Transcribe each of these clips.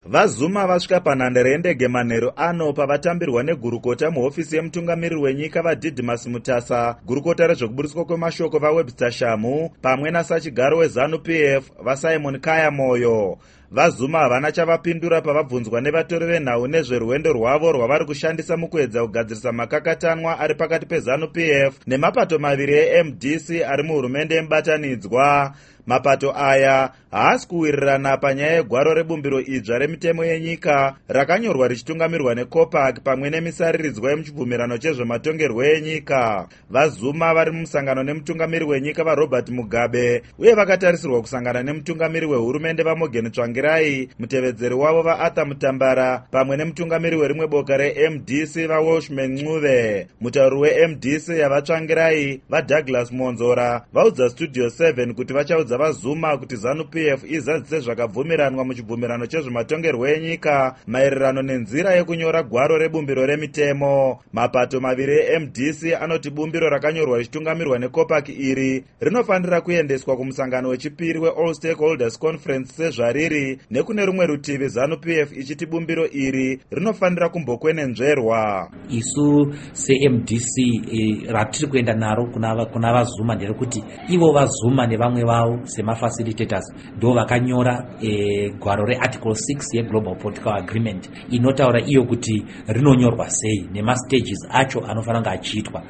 VaZuma vasvika panhandare yendege manheru ano pavatambirwa negurukota muhofisi yemutungamiriri wenyika vaDidmus Mutasa, gurukota rezvekuburitswa kwemashoko vaWebster Shamu pamwe nasachigaro weZANU-PF vaSimon Kaya Moyo. VaZuma havana chavapindura pavabvunzwa nevatori venhau nezverwendo rwavo rwavari kushandisa mukuedza kugadzirisa makakatanwa ari pakati peZANU-PF nemapato maviri eMDC ari muhurumende yemubatanidzwa. Mapato aya haasi kuwirirana panyaya yegwaro rebumbiro idzva remitemo yenyika rakanyorwa richitungamirwa neCOPAC pamwe nemisariridzwa yemuchibvumirano chezvematongerwo enyika. VaZuma vari mumusangano nemutungamiri wenyika vaRobert Mugabe uye vakatarisirwa kusangana nemutungamiri wehurumende vaMorgan Tsvangirai, mutevedzeri wavo vaArthur Mutambara pamwe nemutungamiri werimwe boka reMDC vaWalshman Ncube. Mutauri weMDC yavatsvangirai vaDouglas Monzora vaudza Studio 7 kuti vachaudza VaZuma kuti ZANU-PF izadzise zvakabvumiranwa muchibvumirano chezvematongerwo enyika maererano nenzira yekunyora gwaro rebumbiro remitemo. Mapato maviri eMDC anoti bumbiro rakanyorwa richitungamirwa neCOPAC iri rinofanira kuendeswa kumusangano wechipiri weAll Stakeholders Conference sezvariri, nekune rumwe rutivi ZANU-PF ichiti bumbiro iri rinofanira kumbokwenenzverwa. Isu seMDC ratiri kuenda naro kuna VaZuma nderekuti ivo VaZuma nevamwe vavo semafacilitators ndo vakanyora gwaro rearticle 6 yeglobal political agreement inotaura iyo kuti rinonyorwa sei nemastages acho anofanira kunge achiitwa.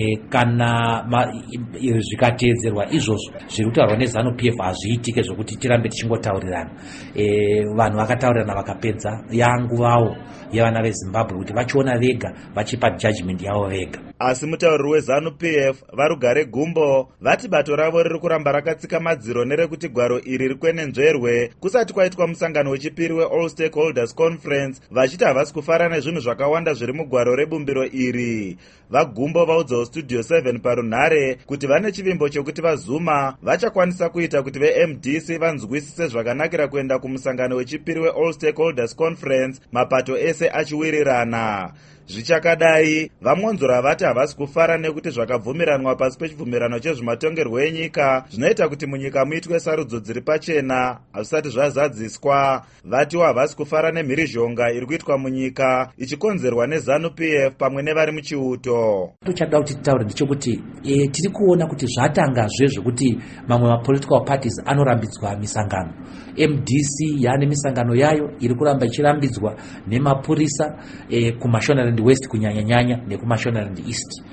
Kana zvikatedzerwa izvozvo zviri kutaurwa neZANU-PF hazviitike zvokuti tirambe tichingotaurirana. Vanhu vakataurirana vakapedza yanguvawo yevana veZimbabwe kuti vachiona vega vachipa judgment yavo vega. Asi mutauriri weZANU-PF vaRugare Gumbo vati bato ravo riri kuramba rakatsika madziro nerekuti gwaro iri rikwenenzverwe kusati kwaitwa musangano wechipiri weAll Stakeholders Conference, vachiti havasi kufara nezvinhu zvakawanda zviri mugwaro rebumbiro iri. VaGumbo vaudzawo Studio 7 parunhare kuti vane chivimbo chokuti VaZuma vachakwanisa kuita kuti veMDC vanzwisise zvakanakira kuenda kumusangano wechipiri weAll Stakeholders Conference mapato ese achiwirirana. Zvichakadai, vaMonzora vati havasi kufara nekuti zvakabvumiranwa pasi pechibvumirano chezvematongerwo enyika zvinoita kuti munyika muitwe sarudzo dziri pachena hazvisati zvazadziswa. Vatiwo havasi kufara nemhirizhonga iri kuitwa munyika ichikonzerwa neZANU-PF pamwe nevari muchiuto. Tochada kuti titaure ndechekuti tiri kuona kuti zvatangazve zvekuti mamwe mapolitical parties anorambidzwa misangano. MDC yaane misangano yayo iri kuramba ichirambidzwa nemapurisa kuMashonaland West kunyanya-nyanya nekuMashonaland East.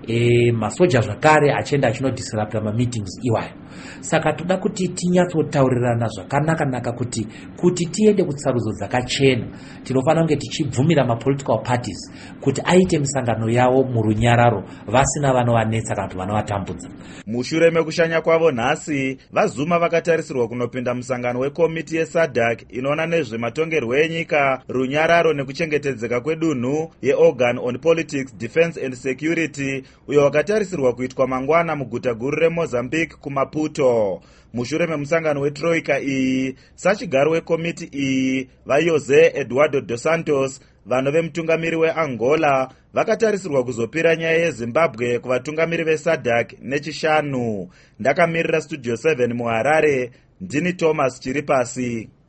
Masoja zvakare achienda achinodisrupta mameetings iwayo. Saka toda kuti tinyatsotaurirana zvakanaka kuti tiende kutsarudzo dzakachena tinofanira kunge tichibvumira mapolitical parties kuti aite misangano yawo murunyararo vasina vanovanetsa kana kuti vanovatambudza. Mushure mekushanya kwavo nhasi, VaZuma vakatarisirwa kunopinda musangano wekomiti yeSADC inoona nezvematongerwo enyika, runyararo nekuchengetedzeka kwedunhu yeOrgan on Politics, Defense and Security uyo wakatarisirwa kuitwa mangwana muguta guru reMozambique kuMaputo. Mushure memusangano wetroika iyi, sachigaro wekomiti iyi vaJose Eduardo dos Santos vanove mutungamiri weAngola vakatarisirwa kuzopira nyaya yeZimbabwe kuvatungamiri veSADC nechishanu. Ndakamirira Studio 7 muHarare, ndini Thomas Chiripasi.